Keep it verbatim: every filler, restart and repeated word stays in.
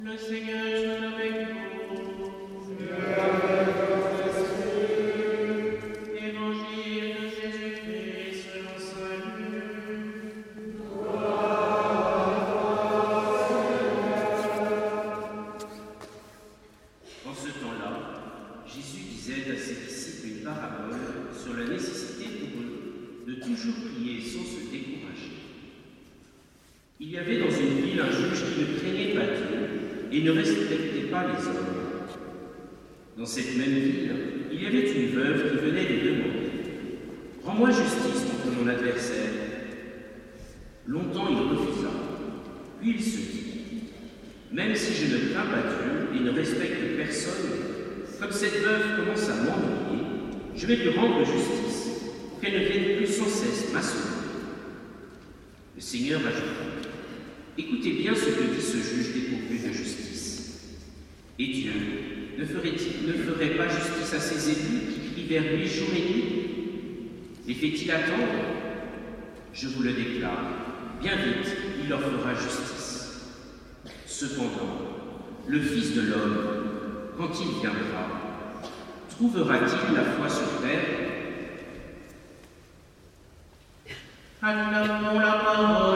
Le Seigneur soit avec vous. Et avec votre esprit. Évangile de Jésus-Christ selon saint Luc. En ce temps-là, Jésus disait à ses disciples une parabole sur la nécessité pour eux de toujours prier sans se décourager. Il y avait dans une ville un juge qui ne craignait pas Dieu et ne respectait pas les hommes. Dans cette même ville, il y avait une veuve qui venait lui demander « Rends-moi justice contre mon adversaire ». Longtemps il refusa, puis il se dit « Même si je ne crains pas Dieu et ne respecte personne, comme cette veuve commence à m'ennuyer, je vais lui rendre justice pour qu'elle ne vienne plus sans cesse m'assommer. » Le Seigneur ajouta « Écoutez bien ce que dit ce juge dépourvu de justice. Et Dieu ne ferait-il ne ferait pas justice à ses élus qui crient vers lui jour et nuit? Les fait-il attendre? Je vous le déclare, bien vite il leur fera justice. Cependant, le Fils de l'homme, quand il viendra, trouvera-t-il la foi sur terre? Acclamons la parole